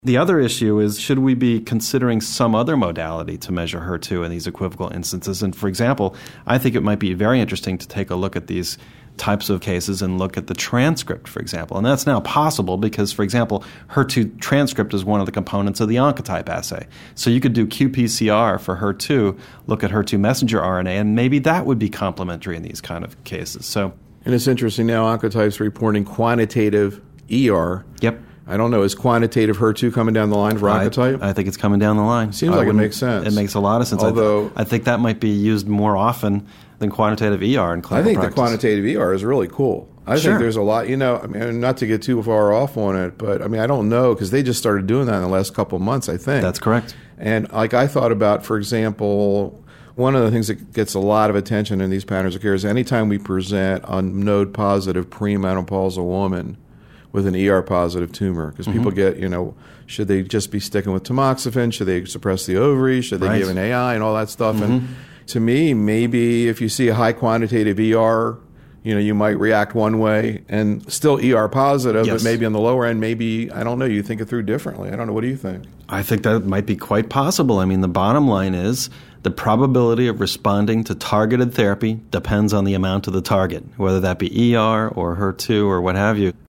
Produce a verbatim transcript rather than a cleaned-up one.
The other issue is, should we be considering some other modality to measure H E R two in these equivocal instances? And for example, I think it might be very interesting to take a look at these types of cases and look at the transcript, for example. And that's now possible because, for example, H E R two transcript is one of the components of the Oncotype assay. So you could do Q P C R for H E R two, look at H E R two messenger R N A, and maybe that would be complementary in these kind of cases. So, and it's interesting now, Oncotype's reporting quantitative E R. Yep. I don't know, is quantitative H E R two coming down the line for Oncotype? I, I think it's coming down the line. Seems I like it makes sense. It makes a lot of sense. Although, I, th- I think that might be used more often than quantitative E R in clinical I think practice. The quantitative E R is really cool. I sure. think there's a lot, you know, I mean, not to get too far off on it, but I mean, I don't know, because they just started doing that in the last couple of months, I think. That's correct. And like I thought about, for example, one of the things that gets a lot of attention in these patterns of care is anytime we present a node-positive premenopausal woman with an E R-positive tumor, because mm-hmm. people get, you know, should they just be sticking with tamoxifen? Should they suppress the ovaries? Should they right. give an A I and all that stuff? Mm-hmm. And to me, maybe if you see a high quantitative E R, you know, you might react one way and still E R positive, yes. but maybe on the lower end, maybe, I don't know, you think it through differently. I don't know. What do you think? I think that might be quite possible. I mean, the bottom line is the probability of responding to targeted therapy depends on the amount of the target, whether that be E R or H E R two or what have you.